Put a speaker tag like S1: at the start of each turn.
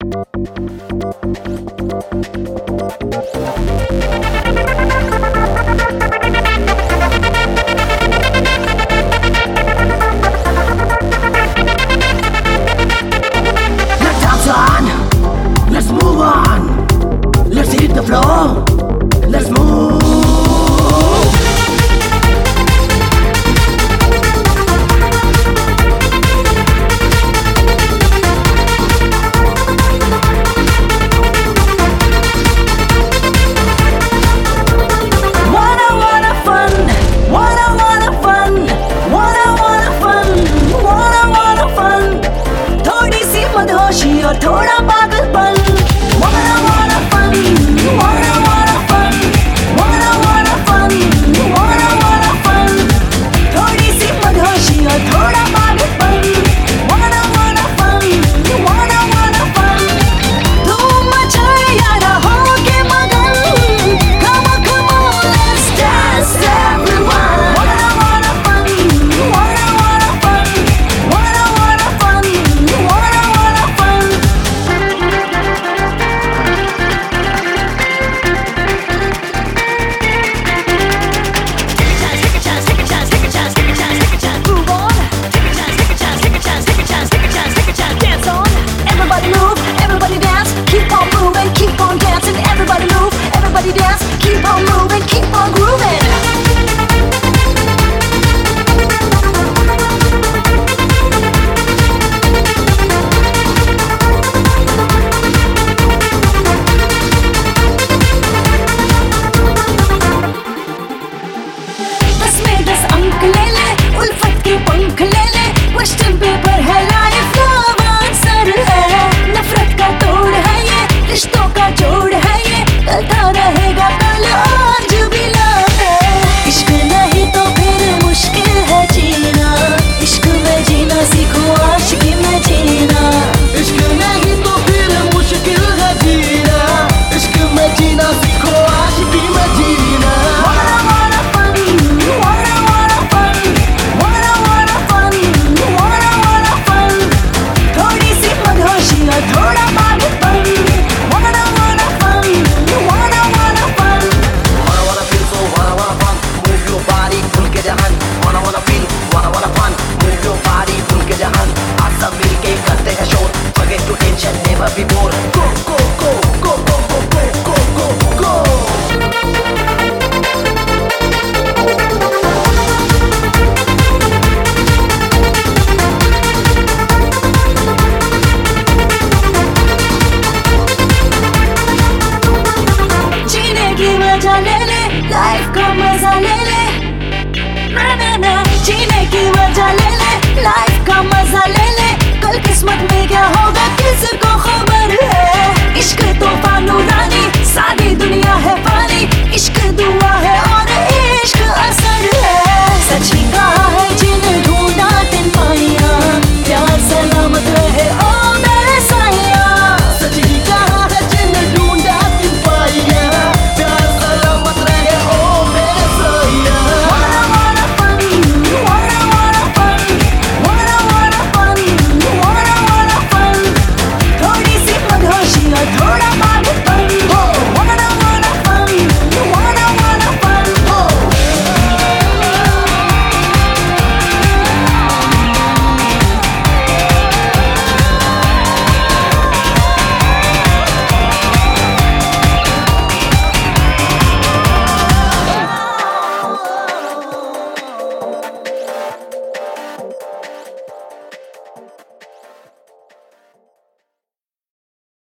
S1: Let's move on. Let's hit the floor. Let's move. और थोड़ा पागलपन wanna fun wanna fun wanna fun wanna fun थोड़ी सी मदहोशी और थोड़ा पागलपन wanna fun wanna fun धूम मचाए यारा होके मगन come on let's dance everyone wanna fun wanna fun wanna fun wanna fun Everybody move, everybody dance, keep on moving, keep on dancing. Everybody move, everybody dance, keep on moving, keep on grooving. दस में दस अंक ले ले, उल्फत के पंख ले ले, क्वेश्चन पेपर है लाइफ का आंसर है, नफरत का तोड़ है ये, रिश्तों का जोड़ है ये, चलता रहेगा कल आज भी लाए। इश्क नहीं तो फिर मुश्किल है जीना, इश्क में जीना सीखो आशिकी में जीना। इश्क नहीं तो फिर मुश्किल है जीना, इश्क में जीना सीखो आशिकी में जीना। Wanna fun, wanna fun, wanna fun, wanna fun, थोड़ी सी मदहोशी और थोड़ा पागलपन wanna fun, wanna fun.
S2: Wanna feel so wanna fun, move your body खुल के जहान. Wanna feel wanna fun, move your body खुल के जहान. आज सब मिलके करते हैं शोर, forget to tension, never be bored. Go.